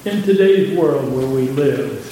In today's world where we live,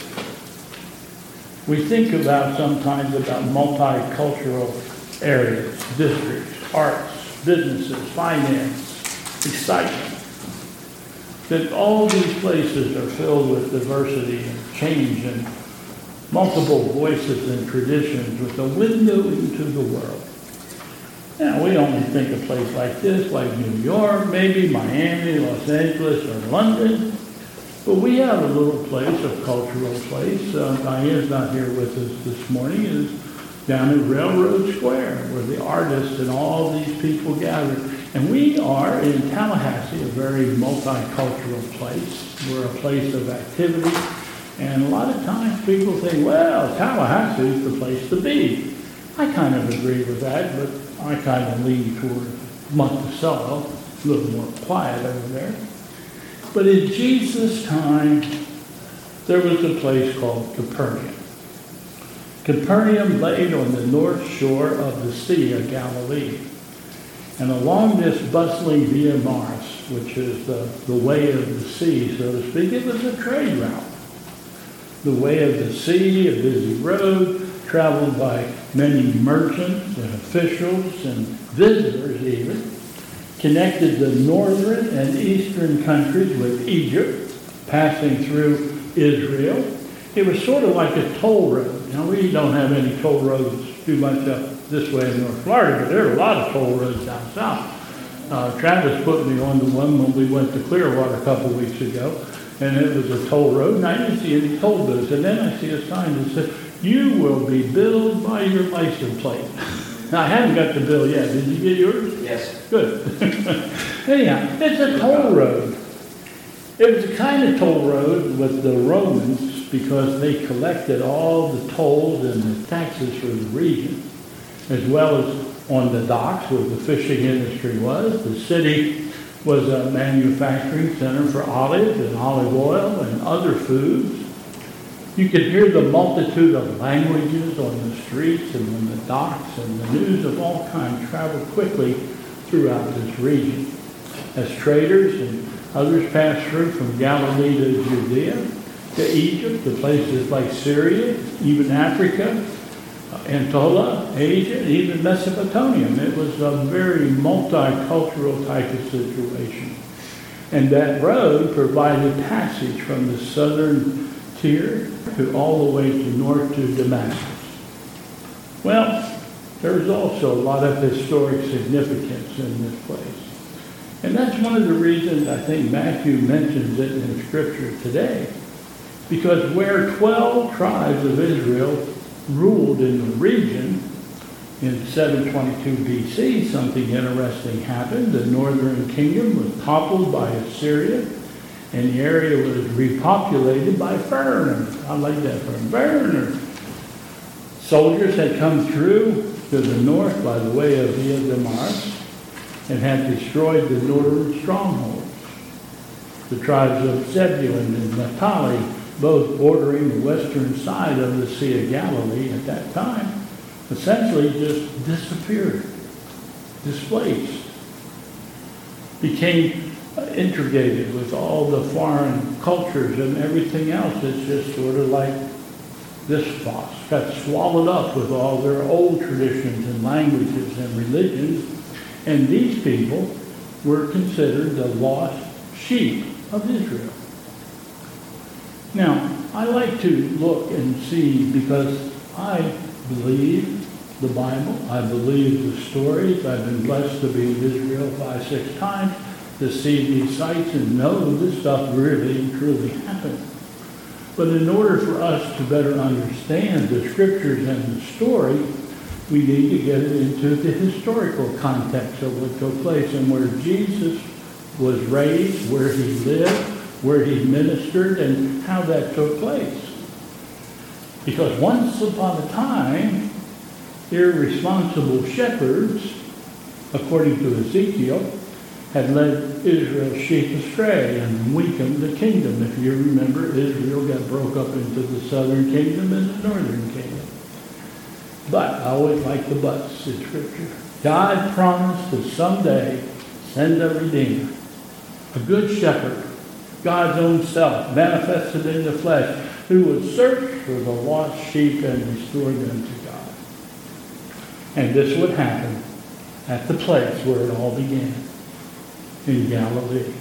we think sometimes about multicultural areas, districts, arts, businesses, finance, excitement. That all these places are filled with diversity and change and multiple voices and traditions with a window into the world. Now, we only think a place like this, like New York, maybe Miami, Los Angeles, or London. But we have a little place, a cultural place. Diane's not here with us this morning. It is down at Railroad Square, where the artists and all these people gather. And we are in Tallahassee, a very multicultural place. We're a place of activity. And a lot of times people think, well, Tallahassee is the place to be. I kind of agree with that, but I kind of lean toward Monticello, a little more quiet over there. But in Jesus' time, there was a place called Capernaum. Capernaum laid on the north shore of the Sea of Galilee. And along this bustling Via Maris, which is the way of the sea, so to speak, it was a trade route. The way of the sea, a busy road, traveled by many merchants and officials and visitors even, connected the northern and eastern countries with Egypt, passing through Israel. It was sort of like a toll road. Now, we don't have any toll roads too much up this way in North Florida, but there are a lot of toll roads down south. Travis put me on the one when we went to Clearwater a couple weeks ago, and it was a toll road, and I didn't see any toll booths. And then I see a sign that said, "You will be billed by your license plate." Now, I haven't got the bill yet. Did you get yours? Yes. Good. Anyhow, it's a toll road. It was a kind of toll road with the Romans because they collected all the tolls and the taxes for the region, as well as on the docks where the fishing industry was. The city was a manufacturing center for olives and olive oil and other foods. You could hear the multitude of languages on the streets and on the docks, and the news of all kinds traveled quickly throughout this region. As traders and others passed through from Galilee to Judea, to Egypt, to places like Syria, even Africa, Anatolia, Asia, and even Mesopotamia. It was a very multicultural type of situation. And that road provided passage from the southern tier to all the way to north to Damascus. Well, there's also a lot of historic significance in this place. And that's one of the reasons I think Matthew mentions it in Scripture today. Because where 12 tribes of Israel ruled in the region in 722 BC, something interesting happened. The northern kingdom was toppled by Assyria, and the area was repopulated by foreigners. I like that term, foreigners. Soldiers had come through to the north by the way of Via Maris and had destroyed the northern strongholds. The tribes of Zebulun and Naphtali, both bordering the western side of the Sea of Galilee at that time, essentially just disappeared, displaced, became integrated with all the foreign cultures and everything else. It's just sort of like this fox got swallowed up with all their old traditions and languages and religions. And these people were considered the lost sheep of Israel. Now, I like to look and see, because I believe the Bible, I believe the stories. I've been blessed to be in Israel 5-6 times to see these sites and know this stuff really and truly happened. But in order for us to better understand the Scriptures and the story, we need to get it into the historical context of what took place and where Jesus was raised, where he lived, where he ministered, and how that took place. Because once upon a time, irresponsible shepherds, according to Ezekiel, had led Israel's sheep astray and weakened the kingdom. If you remember, Israel got broke up into the southern kingdom and the northern kingdom. But I always like the buts in Scripture. God promised to someday send a Redeemer, a good shepherd, God's own self, manifested in the flesh, who would search for the lost sheep and restore them to God. And this would happen at the place where it all began, in Galilee.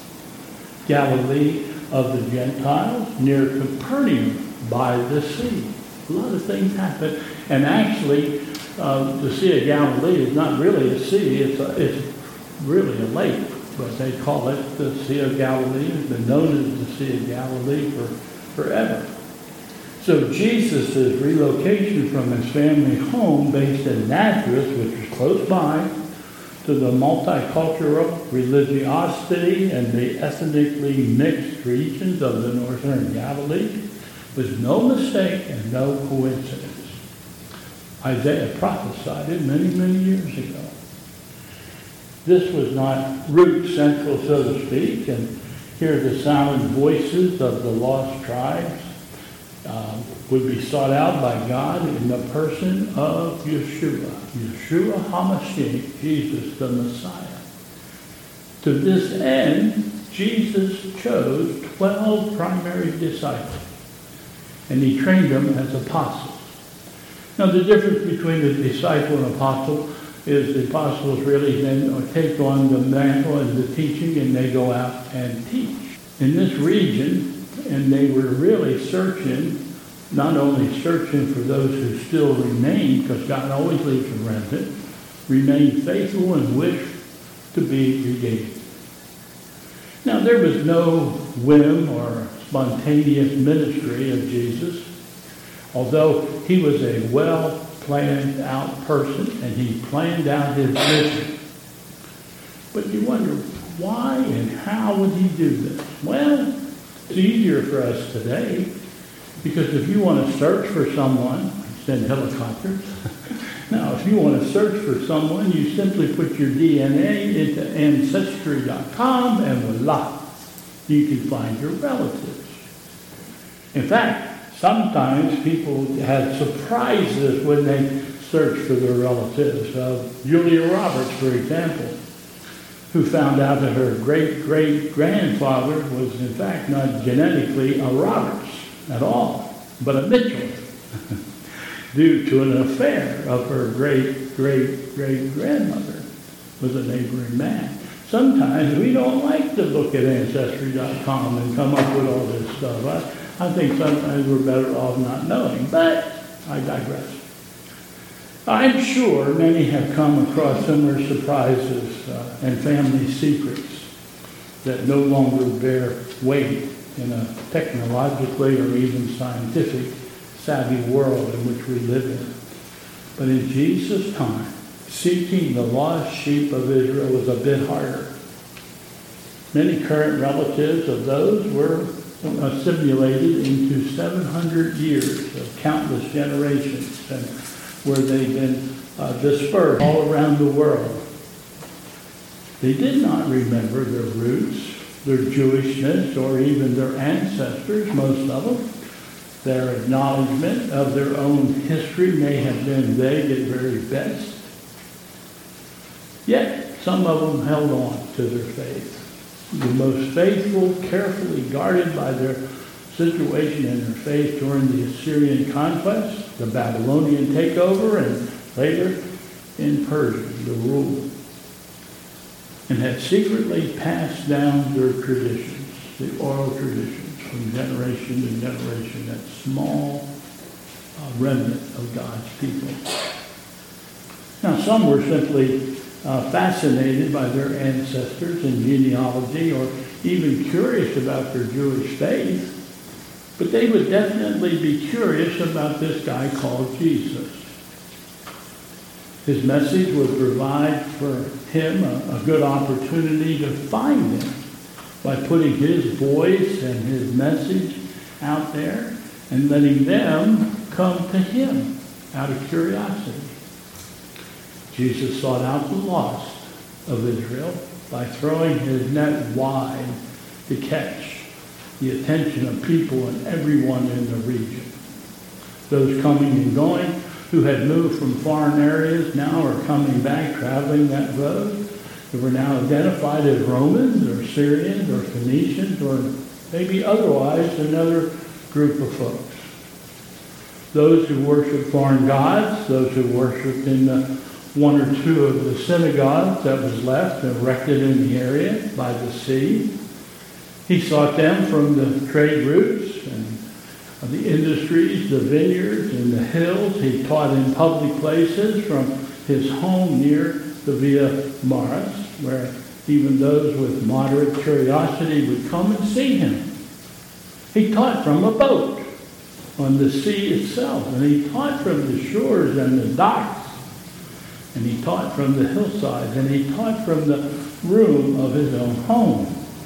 Galilee of the Gentiles, near Capernaum, by the sea. A lot of things happen. And actually, the Sea of Galilee is not really a sea, it's really a lake. But they call it the Sea of Galilee. It's been known as the Sea of Galilee for forever. So Jesus' relocation from his family home based in Nazareth, which is close by, to the multicultural religiosity and the ethnically mixed regions of the northern Galilee, was no mistake and no coincidence. Isaiah prophesied it many, many years ago. This was not root central, so to speak, and here the sound voices of the lost tribes would be sought out by God in the person of Yeshua HaMashiach, Jesus the Messiah. To this end, Jesus chose 12 primary disciples, and he trained them as apostles. Now, the difference between the disciple and apostle is the apostles really then take on the mantle and the teaching, and they go out and teach. In this region, and they were really searching, not only searching for those who still remain, because God always leaves a remnant, remain faithful and wish to be redeemed. Now, there was no whim or spontaneous ministry of Jesus, although he was a well-planned out person and he planned out his mission. But you wonder, why and how would he do this? Well, it's easier for us today, because if you want to search for someone, send helicopters. Now, if you want to search for someone, you simply put your DNA into Ancestry.com and voila, you can find your relatives. In fact, sometimes people had surprises when they searched for their relatives. Julia Roberts, for example, who found out that her great-great-grandfather was in fact not genetically a Roberts at all, but a Mitchell, due to an affair of her great-great-great-grandmother with a neighboring man. Sometimes we don't like to look at Ancestry.com and come up with all this stuff. I think sometimes we're better off not knowing, but I digress. I'm sure many have come across similar surprises and family secrets that no longer bear weight in a technologically or even scientific savvy world in which we live in. But in Jesus' time, seeking the lost sheep of Israel was a bit harder. Many current relatives of those were assimilated into 700 years of countless generations, and where they've been dispersed all around the world. They did not remember their roots, their Jewishness, or even their ancestors, most of them. Their acknowledgement of their own history may have been vague at very best. Yet, some of them held on to their faith. The most faithful, carefully guarded by their situation and their faith during the Assyrian conquest, the Babylonian takeover, and later in Persia, the rule, and had secretly passed down their traditions, the oral traditions, from generation to generation, that small remnant of God's people. Now, some were simply fascinated by their ancestors and genealogy, or even curious about their Jewish faith, but they would definitely be curious about this guy called Jesus. His message would provide for him a good opportunity to find them by putting his voice and his message out there and letting them come to him out of curiosity. Jesus sought out the lost of Israel by throwing his net wide to catch the attention of people and everyone in the region. Those coming and going who had moved from foreign areas now are coming back, traveling that road. who were now identified as Romans or Syrians or Phoenicians or maybe otherwise another group of folks. Those who worshiped foreign gods, those who worshiped in the one or two of the synagogues that was left erected in the area by the sea. He sought them from the trade routes and the industries, the vineyards, and the hills. He taught in public places from his home near the Via Maris, where even those with moderate curiosity would come and see him. He taught from a boat on the sea itself, and he taught from the shores and the docks, and he taught from the hillsides, and he taught from the room of his own home.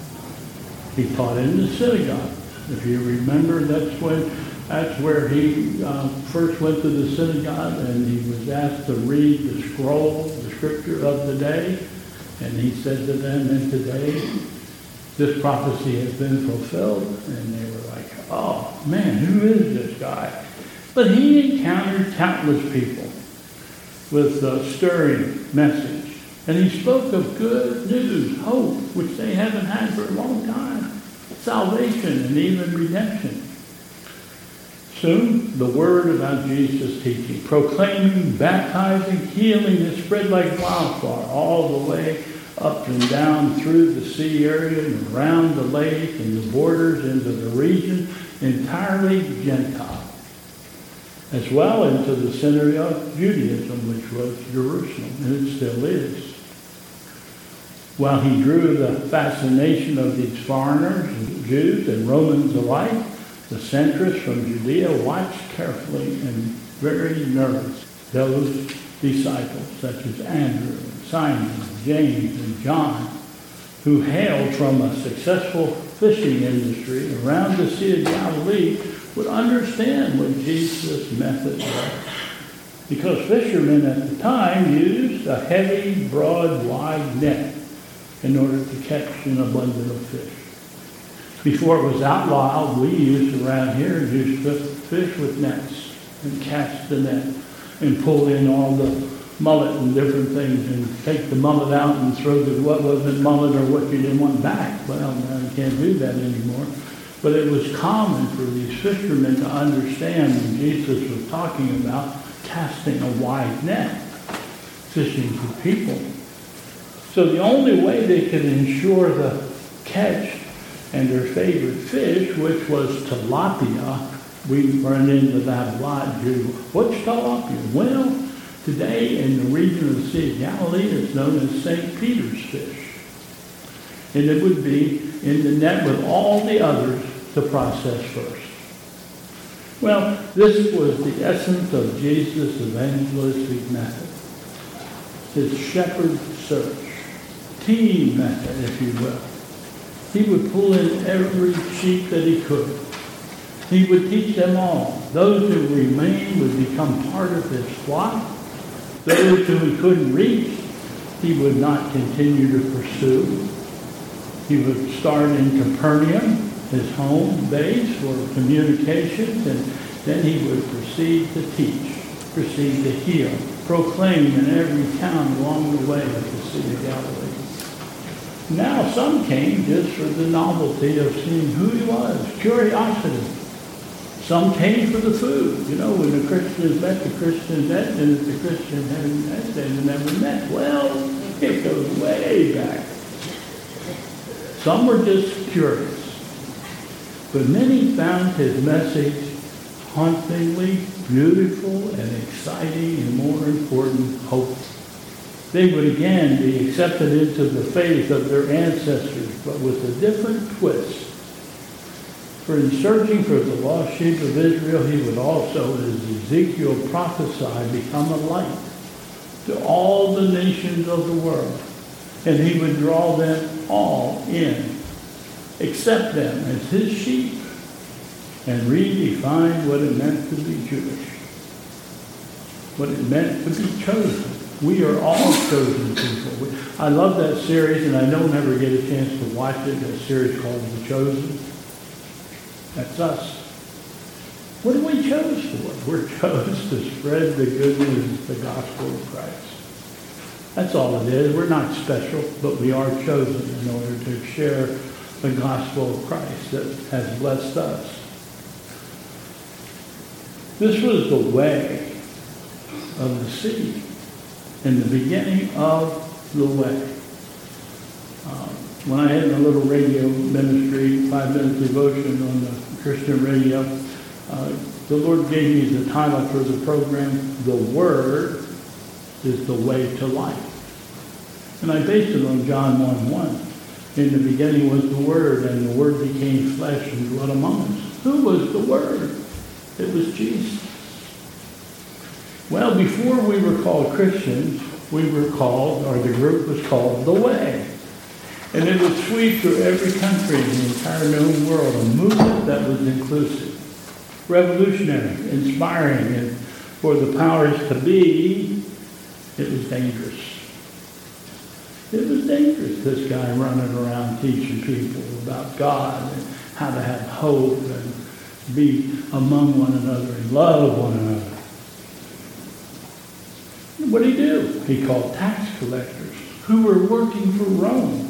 He taught in the synagogue. If you remember, that's where he first went to the synagogue, and he was asked to read the scroll, the scripture of the day, and he said to them, "And today this prophecy has been fulfilled," and they were like, "Oh man, who is this guy?" But he encountered countless people with a stirring message, and he spoke of good news, hope, which they haven't had for a long time, salvation and even redemption. Soon, the word about Jesus' teaching, proclaiming, baptizing, healing, it spread like wildfire all the way up and down through the sea area and around the lake and the borders into the region entirely Gentile, as well into the center of Judaism, which was Jerusalem, and it still is. While he drew the fascination of these foreigners, Jews and Romans alike, the centrists from Judea watched carefully and very nervous those disciples, such as Andrew, Simon, James, and John, who hailed from a successful fishing industry around the Sea of Galilee, would understand what Jesus' method was. Because fishermen at the time used a heavy, broad, wide net in order to catch an abundance of fish. Before it was outlawed, we used around here to fish with nets and cast the net and pull in all the mullet and different things and take the mullet out and throw what wasn't mullet or what you didn't want back. Well, now you can't do that anymore. But it was common for these fishermen to understand when Jesus was talking about casting a wide net, fishing for people. So the only way they could ensure the catch and their favorite fish, which was tilapia, we run into that a lot. What's tilapia? Well, today in the region of the Sea of Galilee, it's known as St. Peter's fish. And it would be in the net with all the others to process first. Well, this was the essence of Jesus' evangelistic method. His shepherd search, team method, if you will. He would pull in every sheep that he could. He would teach them all. Those who remained would become part of his flock. Those who he couldn't reach, he would not continue to pursue. He would start in Capernaum, his home base for communications, and then he would proceed to teach, proceed to heal, proclaim in every town along the way of the Sea of Galilee. Now some came just for the novelty of seeing who he was, curiosity. Some came for the food. You know, when the Christians met, the Christians met, and if the Christians hadn't met, they never met. Well, it goes way back. Some were just curious. But many found his message hauntingly beautiful and exciting and, more important, hopeful. They would again be accepted into the faith of their ancestors, but with a different twist. For in searching for the lost sheep of Israel, he would also, as Ezekiel prophesied, become a light to all the nations of the world. And he would draw them all in, accept them as his sheep, and redefine what it meant to be Jewish, what it meant to be chosen. We are all chosen people. I love that series, and I don't ever get a chance to watch it, a series called The Chosen. That's us. What are we chosen for? We're chosen to spread the good news, the gospel of Christ. That's all it is. We're not special, but we are chosen in order to share the gospel of Christ that has blessed us. This was the way of the seed, in the beginning of the way. When I had my little radio ministry, 5-minute devotion on the Christian radio, the Lord gave me the title for the program, The Word is the Way to Life. And I based it on John 1:1. In the beginning was the Word, and the Word became flesh and dwelt among us. Who was the Word? It was Jesus. Well, before we were called Christians, we were called, or the group was called, The Way. And it would sweep through every country in the entire known world, a movement that was inclusive, revolutionary, inspiring, and for the powers to be, it was dangerous. It was dangerous, this guy running around teaching people about God and how to have hope and be among one another and love one another. What did he do? He called tax collectors who were working for Rome,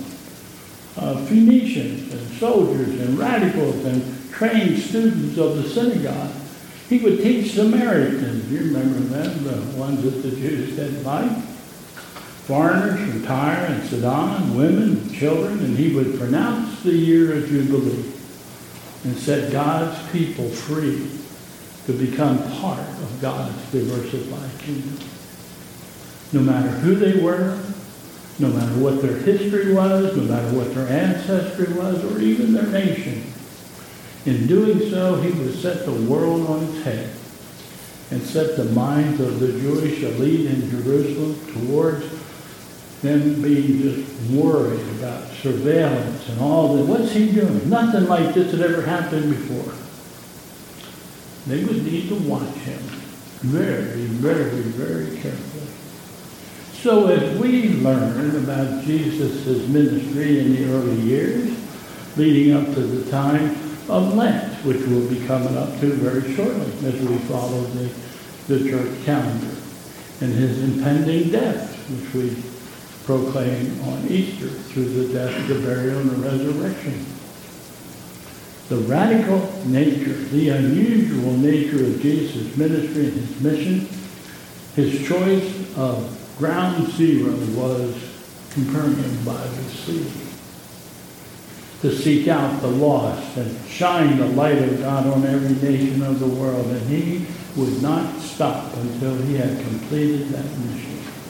Phoenicians and soldiers and radicals and trained students of the synagogue. He would teach Samaritans. You remember them, the ones that the Jews didn't like? Foreigners from Tyre and Sidon, women and children, and he would pronounce the year of Jubilee and set God's people free to become part of God's diversified kingdom. No matter who they were, no matter what their history was, no matter what their ancestry was, or even their nation. In doing so, he would set the world on its head and set the minds of the Jewish elite in Jerusalem towards them being just worried about surveillance and all that. What's he doing? Nothing like this had ever happened before. They would need to watch him very, very, very carefully. So as we learn about Jesus' ministry in the early years, leading up to the time of Lent, which we'll be coming up to very shortly as we follow the church calendar, and his impending death, which we proclaim on Easter through the death, the burial, and the resurrection. The radical nature, the unusual nature of Jesus' ministry and his mission, his choice of ground zero was Capernaum by the sea. To seek out the lost and shine the light of God on every nation of the world. And he would not stop until he had completed that mission.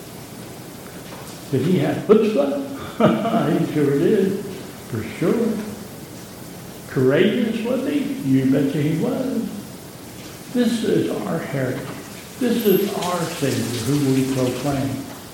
Did he have chutzpah? He sure did, for sure. Courageous, was he? You betcha he was. This is our heritage. This is our Savior who we proclaim.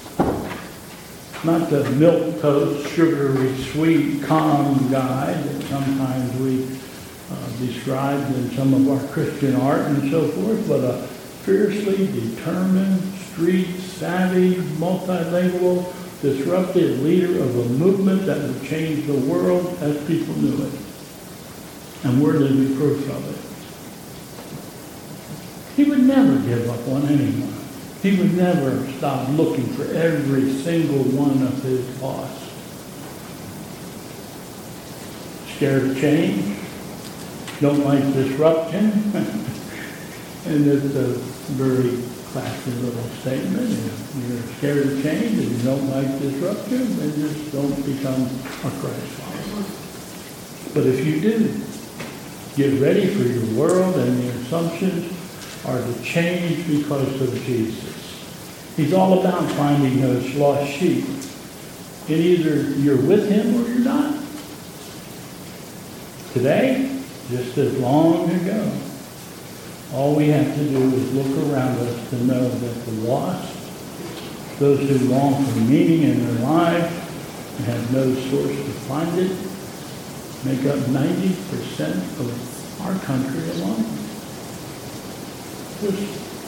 Not the milquetoast, sugary, sweet, calm guy that sometimes we describe in some of our Christian art and so forth, but a fiercely determined, street-savvy, multilingual, disruptive leader of a movement that would change the world as people knew it. And we're living proof of it. He would never give up on anyone. He would never stop looking for every single one of his lost. Scared of change? Don't like disruption? And it's a very classy little statement. If you're scared of change and you don't like disruption, then just don't become a Christ follower. But if you do, get ready for your world and the assumptions are to change because of Jesus. He's all about finding those lost sheep. And either you're with him or you're not. Today, just as long ago, all we have to do is look around us to know that the lost, those who long for meaning in their lives and have no source to find it, make up 90% of our country alone. Just,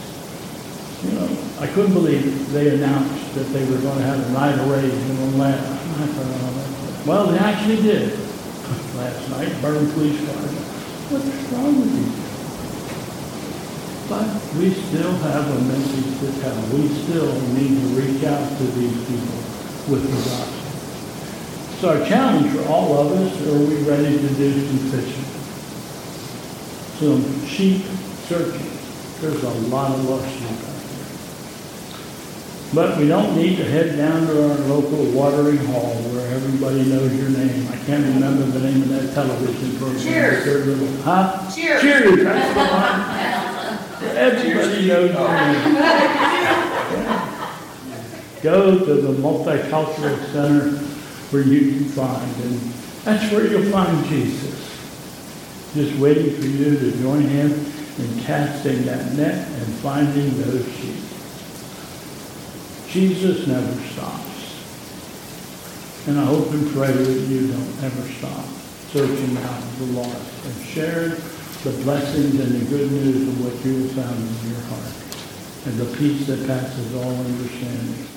I couldn't believe they announced that they were going to have a night of rage in Atlanta. I thought, well, they actually did last night, burned police cars. What's wrong with you? But We still have a message to tell. We still need to reach out to these people with the gospel. So our challenge for all of us, are we ready to do some fishing? Some sheep searching. There's a lot of lost sheep out there. But we don't need to head down to our local watering hole where everybody knows your name. I can't remember the name of that television program. Cheers. Huh? Cheers. Cheers. That's the one. Everybody knows your name. Go to the multicultural center where you can find, and that's where you'll find Jesus. Just waiting for you to join him in casting that net and finding those sheep. Jesus never stops. And I hope and pray that you don't ever stop searching out the lost and sharing the blessings and the good news of what you have found in your heart and the peace that passes all understanding.